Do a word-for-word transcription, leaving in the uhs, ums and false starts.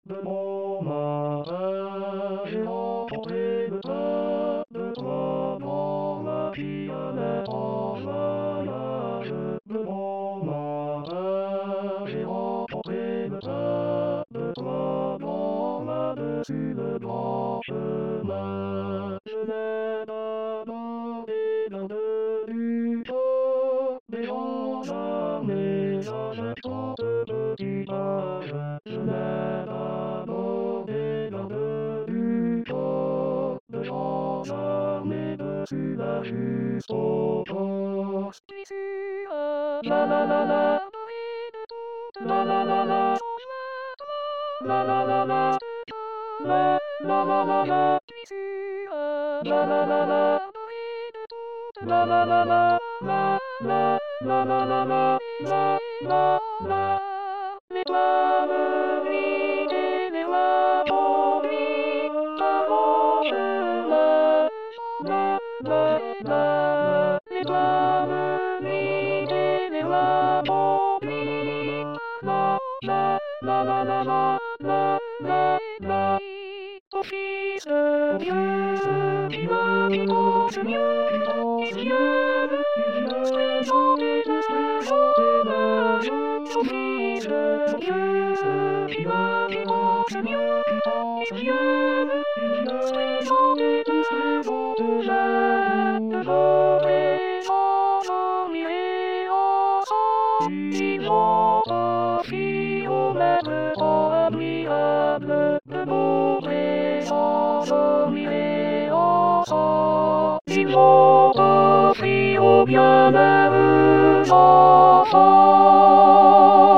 de mon marin, j'ai rencontré le tas de toi dans la pionnette en voyage. De mon marin, j'ai rencontré le tas de toi dans là-dessus le grand chemin. Je l'aime adoré l'un de du temps, des gens jamais à chaque trente petits pages. Je l'aime adoré l'un de du temps, de gens jamais dessus la jusqu'au torse. Tu suis la la la la, la la la la, la la la la, la la la la la, tu suis la la la la, la la la la, la la la la la la, la la la. L'étoile brille vers la nuit, par mon chemin, la la la. L'étoile brille vers la nuit, la la la la la la, la la la. Ton fils vieux, qui va, qui pense mieux, qui pense mieux, il vient se chanter, se chanter la joie. Ton fils vieux, qui va, qui pense mieux, qui pense mieux, il vient se chanter, se chanter la joie. Les enfants mirés ensemble, ils vont aussi au maître admirable de beaux présents dormirés ensemble. Ils vont offrir au bienheureux enfant